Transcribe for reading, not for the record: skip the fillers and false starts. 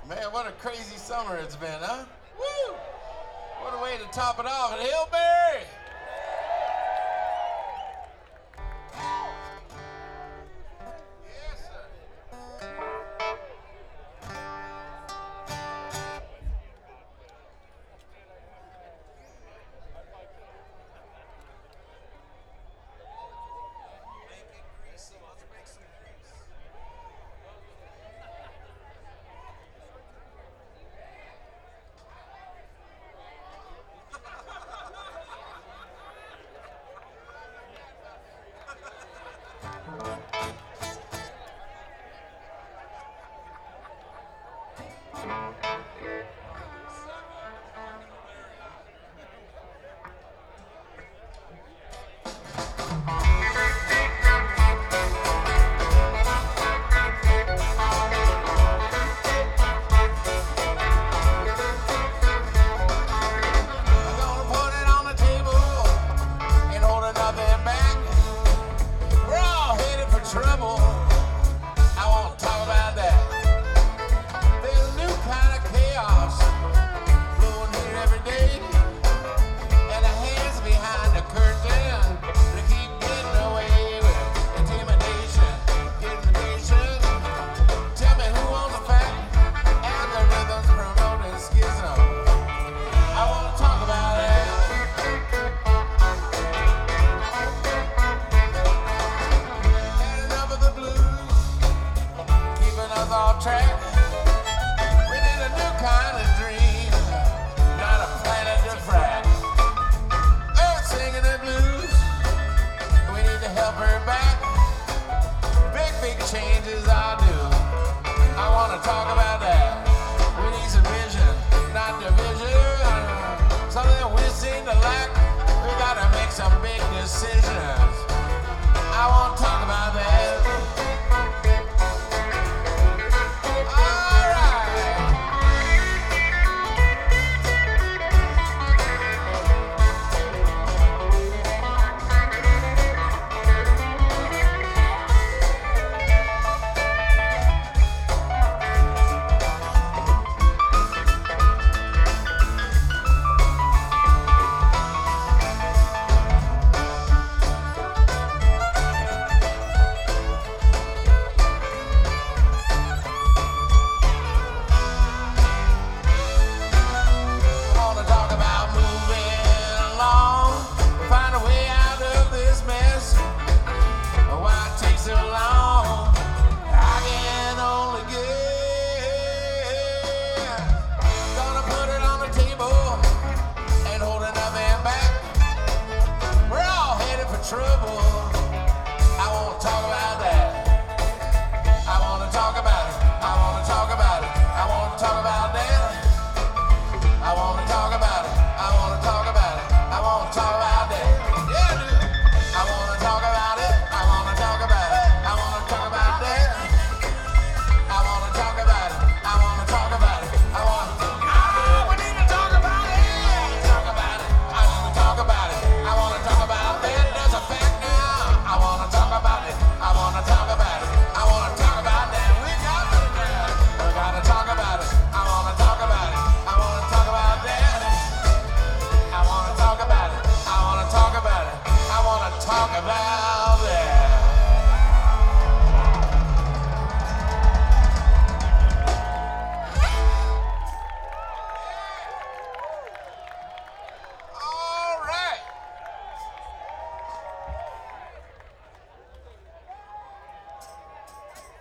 Man, what a crazy summer it's been, huh? Woo! What a way to top it off at Hillberry! Yes, sir. Make it greasy. Let's make some grease. Trouble. I won't talk about that. There's a new kind of chaos flowing here every day, and the hands behind the curtain they keep getting away with intimidation. Tell me who owns the fact? Algorithms promoting schism. I won't talk about that. Off track. We need a new kind of dream, not a planet to frack. Earth singing the blues, we need to help her back. Big changes I do. I want to talk about